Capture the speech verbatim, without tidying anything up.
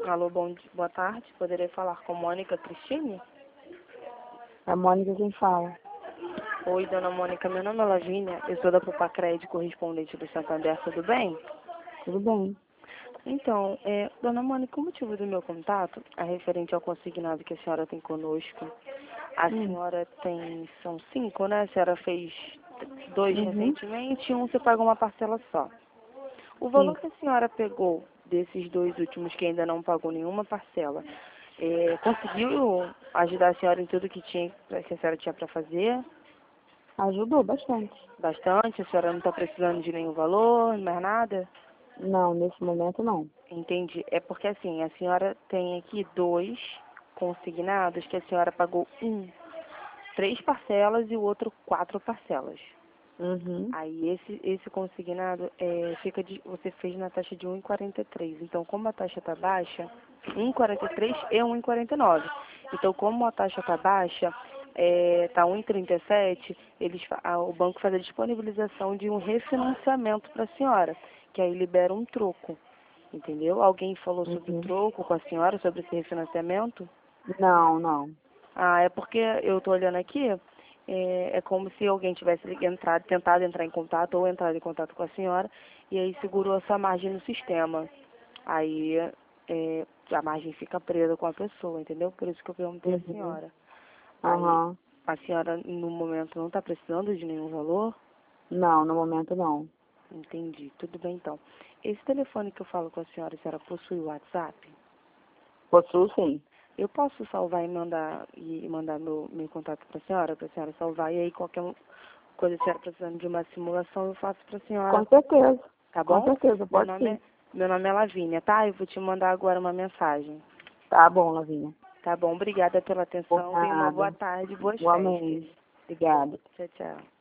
Alô, bom dia, boa tarde. Poderia falar com Mônica Cristine? A Mônica quem fala. Oi, dona Mônica, meu nome é Lavínia, eu sou da Popacred, correspondente do Santander, tudo bem? Tudo bem. Então, é, dona Mônica, o motivo do meu contato é referente ao consignado que a senhora tem conosco. A Hum. senhora tem, são cinco, né? A senhora fez dois Uhum. recentemente e um você pagou uma parcela só. O Sim. valor que a senhora pegou desses dois últimos que ainda não pagou nenhuma parcela, é, conseguiu ajudar a senhora em tudo que, tinha, que a senhora tinha para fazer? Ajudou bastante. Bastante? A senhora não está precisando de nenhum valor, mais nada? Não, nesse momento não. Entendi. É porque assim, a senhora tem aqui dois consignados que a senhora pagou um, três parcelas e o outro quatro parcelas. Uhum. Aí esse, esse consignado é, fica de, você fez na taxa de um e quarenta e três. Então, como a taxa está baixa, um e quarenta e três e um e quarenta e nove. Então, como a taxa está baixa, está um e trinta e sete, eles, fa- a- o banco faz a disponibilização de um refinanciamento para a senhora, que aí libera um troco. Entendeu? Alguém falou sobre o Uhum. troco com a senhora, sobre esse refinanciamento? Não, não. Ah, é porque eu estou olhando aqui, é, é como se alguém tivesse lig- entrado, tentado entrar em contato ou entrado em contato com a senhora e aí segurou essa margem no sistema. Aí é, a margem fica presa com a pessoa, entendeu? Por isso que eu perguntei à Uhum. senhora. Aí Aham. a senhora no momento não está precisando de nenhum valor? Não, no momento não. Entendi. Tudo bem então. Esse telefone que eu falo com a senhora, a senhora possui o WhatsApp? Possuo sim. Eu posso salvar e mandar e mandar meu, meu contato para a senhora, para a senhora salvar, e aí qualquer um- coisa que a senhora precisando de uma simulação, eu faço para a Com senhora, certeza. tá Com bom? certeza, Meu pode nome sim. é, meu nome é Lavínia, tá? Eu vou te mandar agora uma mensagem. Tá bom, Lavinha. Tá bom? Obrigada pela Por atenção, tenha uma boa nada. tarde, boas festas. Igualmente. Obrigada. Tchau, tchau.